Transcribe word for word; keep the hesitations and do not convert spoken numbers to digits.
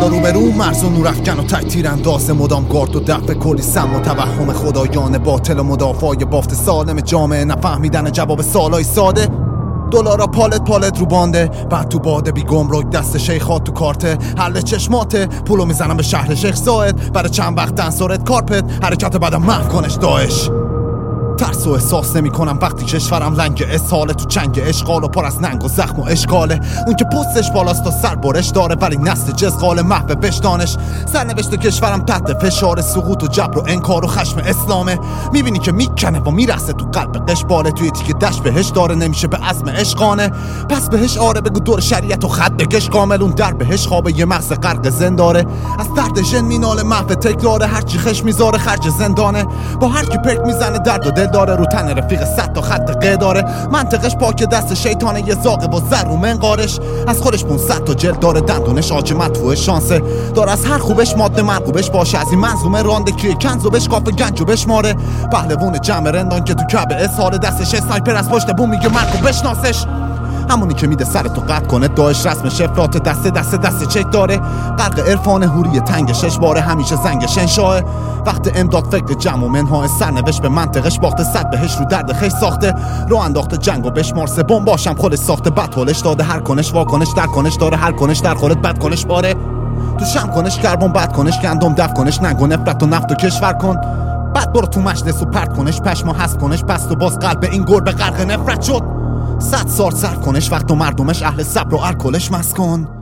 بالا رو به رو مرز و نورافکن و تک تیر انداز مدام گارد و دفع کلی سم و توهم خدایان باطل و مدافعای بافت سالم جامعه نفهمیدن جواب سوالای ساده. دلارا پالت پالت رو بانده بعد تو باده بی گمرک دست شیخات تو کارته حل چشماته پولو میزنم به شهر شیخ زاید برای چند وقت دنسارت کارپت حرکت بعدم محو کنش داعش. ترس و احساس نمی کنم وقتی کشورم لنگ اسهاله تو چنگ اشغال و پر از ننگ و زخم و اشکاله. اون که پستش بالاست و سر برش داره ولی نسل جزغال محو بشتانش. سرنوشت کشورم تحت فشار سقوط و جبر و انکار و خشم اسلامه. میبینی که میکنه و میرسه تو قلب قشباله توی تیکه دشت بهش داره نمیشه به عزم عشقانه. پس بهش آره بگو دور شریعت و خط بکش کامل اون در بهش خوابه یه مغز غرق زنداره. از درد ژن مینال محو تکراره هرچی خش میذاره خرج زندانه. با هر کی پک میزنه درد و دل داره رو تن رفیق صد تا خط قه داره. منطقش پاک دست شیطانه یه زاغه با زر و منقارش. از خودش پونصد تا جلد داره دندونش آج مدفوع شانسه داره از هر خوبش ماده مرغوبش باشه از این منظومه رانده که کنزو بش کافه گنج و بشماره. پهلوون جمع رندان که تو کعبه اسهال دستش سنایپر از پشت بوم میگه مرگو بشناسش. همونی که میده سرتو قطع کنه داعش رسم شفرات دسته دسته دسته چک داره. غرق عرفان هوری تنگ شش باره همیشه زنگش انشاه. وقت امداد فکر جمع و منهای سرنوشت به منطقش باخته صد بهش رو درد خیش ساخته. رو انداخته جنگ و بشمار سه بمب باشم خودش ساخته بد حالش داده هر کنش واکنش در کنش داره هر کنش در خودت بد کنش باره. تو شم کنش کربن بد کنش گندم دف کنش ننگ و نفرت و نفت و کشور کن. بعد برو تو مجلس و پرت کنش پشما هست کنش پس تو باز قلب این گربه غرق نفرت شد. صد سال سر کنش وقت و مردمش اهل صبر و الکلش مسکن.